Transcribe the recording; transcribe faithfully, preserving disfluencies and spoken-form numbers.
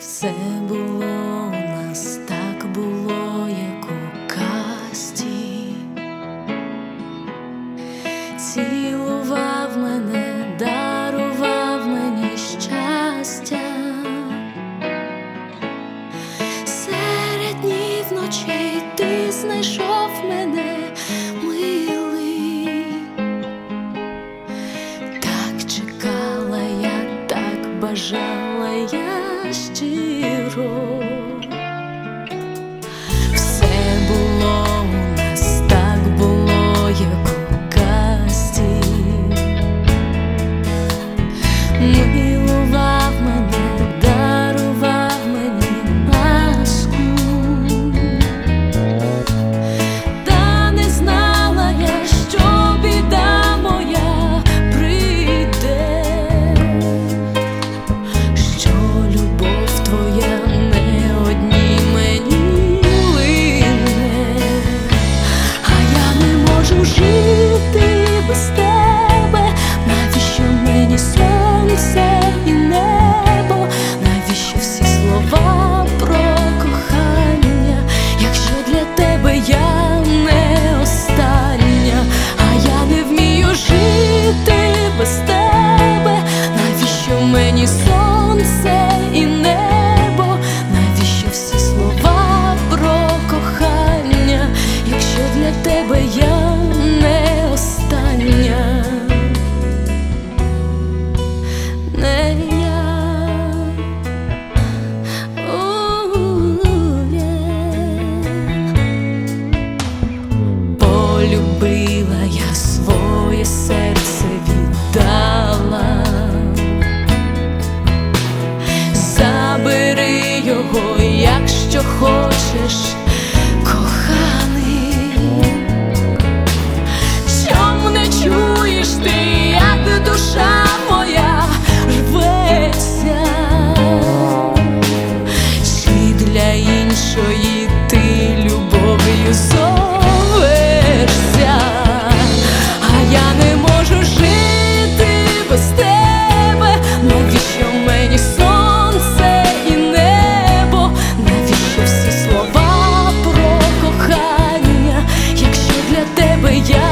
Все було у нас, так було, як у казці. Цілував мене, дарував мені щастя. Серед днів ночей ти знайшов мене, милий. Так чекала я, так бажала я щиро. Все було у нас, так було, як у казці. Милував мене, дарував мені ласку. Та не знала я, що біда моя прийде, що любов твоя не одній мені лине. А я не можу жити без тебе. Навіщо мені сонце і небо? Навіщо всі слова про кохання, якщо для тебе я не остання? А я не вмію жити без тебе. Навіщо мені сонце і небо? Навіщо всі слова про кохання, якщо для тебе я не остання? Не я. У-у-у-є. Полюбила я, своє серце віддала. Забери його, якщо хочеш, коханий. Чом не чуєш ти, як душа моя рветься? Чи для іншої ти любов'ю зоветься? А я не можу жити без тебе. Навіщо мені сонце і небо? Навіщо всі слова про кохання, якщо для тебе я